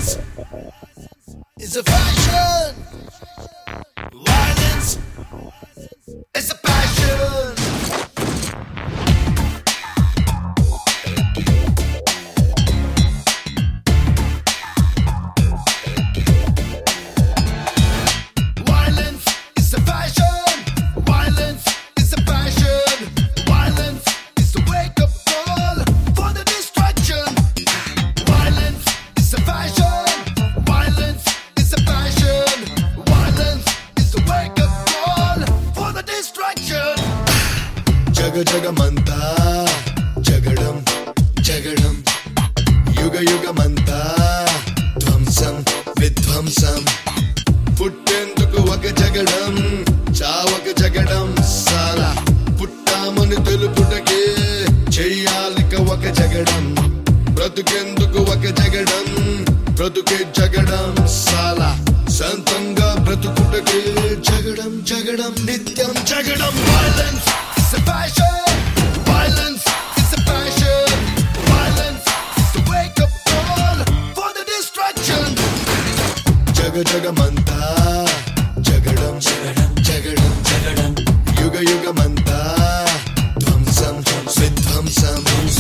Violence is a fashion. Violence is a passion. Violence is a fashion. Violence is a passion. Violence is the wake-up call for the destruction. Violence is a fashion. Violence is a passion. Violence is the wake-up call for the destruction. Jaga jagamanta, jagadam, jagadam. Yuga yugamanta, dhvamsam, vidhvamsam. పుట్టేందుకు ఒక జగడం చావక జగడం సాలా పుట్టామని తెలుపుటకే చెయ్యాలిక ఒక జగడం బ్రతుకెందుకు ఒక జగడం బ్రతుకే జగడం సాలా సంతంగా బ్రతుకుటకే జగడం జగడం నిత్యం జగడం Violence is a passion. Violence is a passion. Violence is the wake-up call for the destruction. జగ జగమంతా జగడం జగడం జగడం జగడం యుగ యుగమంతా ధ్వంసం విధ్వంసం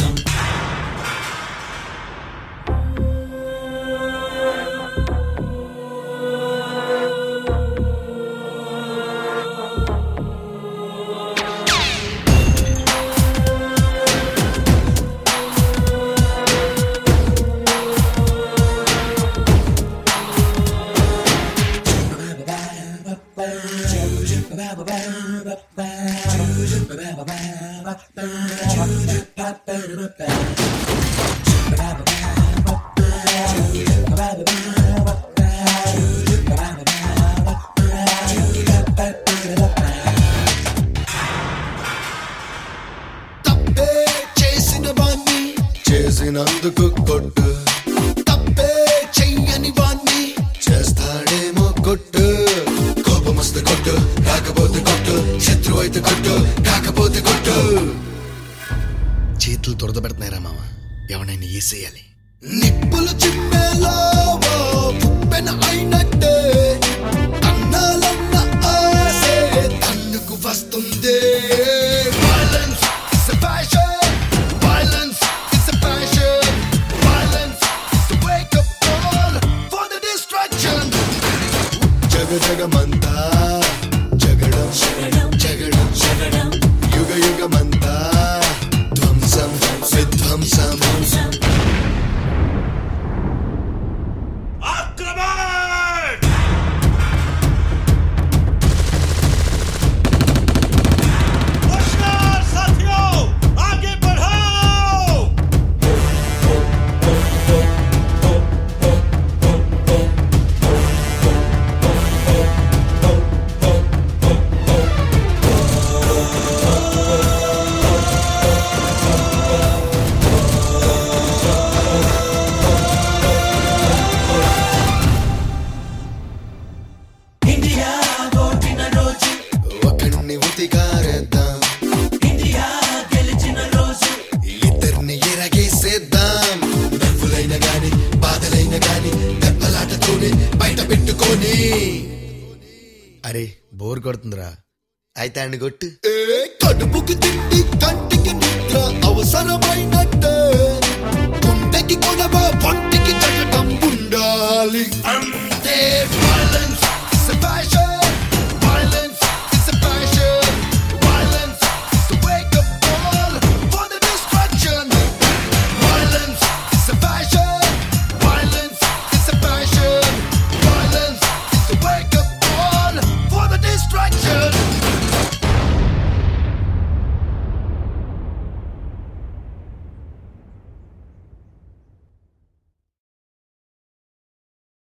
తప్పే చేసిన వాణ్ణి చేసినందుకు కొట్టు తప్పే చెయ్యని వాణ్ణి చేస్తాడేమో కొట్టు కోపమొస్తే కొట్టు రాకపోతే కొట్టు శత్రువు అయితే కొట్టు కాకపోతే కొట్టు చేతులు దురద పెడుతున్నారా మామ ఎవరైనా ఏసేయాలి నిప్పులు చిమ్మేలో ఉప్పెన అయినట్టే తన్నాలన్న ఆసే తన్నుకు వస్తుంది Violence is a passion. Violence is a passion. Violence is the wake-up call for the destruction. జగ జగమంతా జగడం జగడం జగడం జగడం యుగ యుగమంతా ధ్వంసం విధ్వంసం ఒకరిని ఉతికారేద్దాం ఇండియా గెలిచిన రోజు ఇద్దరిని ఎరగేసేద్దాం నవ్వులైన గాని బాధలైన గాని దెబ్బలాటతోనే బయట పెట్టుకొని అరే బోర్ కొడుతుందిరా అయితే ఆయన కొట్టు కడుపుకి తిండి కంటికి నిద్ర అవసరమైన